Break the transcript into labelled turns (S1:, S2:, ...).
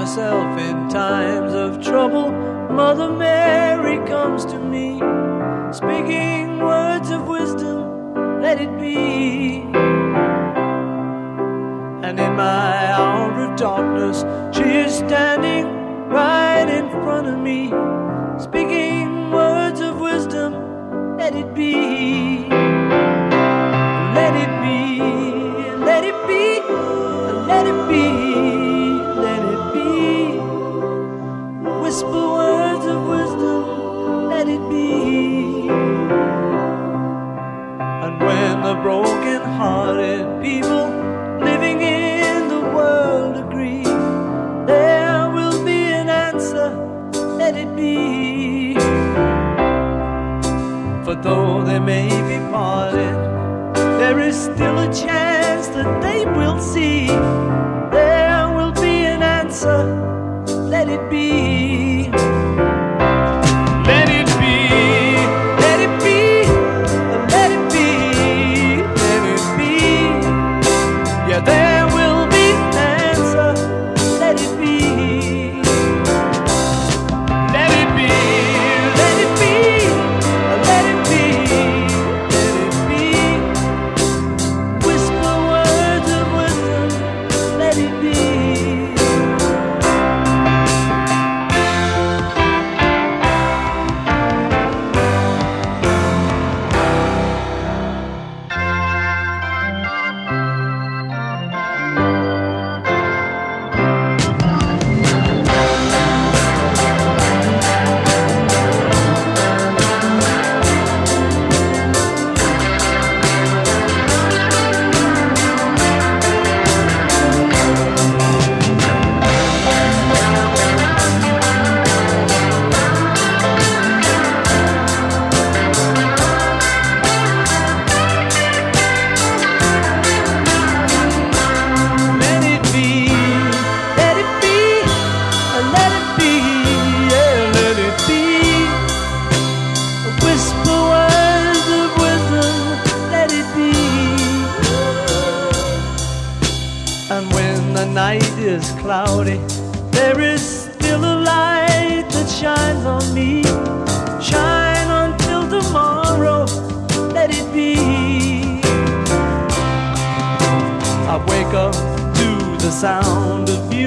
S1: yourself in times of trouble, Mother Mary comes to me, speaking words of wisdom, let it be. And in my hour of darkness, she is standing right in front of me, speaking words of wisdom, let it be. Let it be, let it be, let it be, let it be. Whisper words of wisdom, let it be. And when the broken-hearted people living in the world agree, there will be an answer, let it be. For though they may be parted, there is still a chance that they will see. There will be an answer, let it be. Let it be, let it be, let it be, let it be. Yeah, there will be an answer, let it be. Let it be, let it be, let it be, let it be. Whisper words of wisdom, let it be. And when the night is cloudy, there is still a light that shines on me. Shine until tomorrow, let it be. I wake up to the sound of music.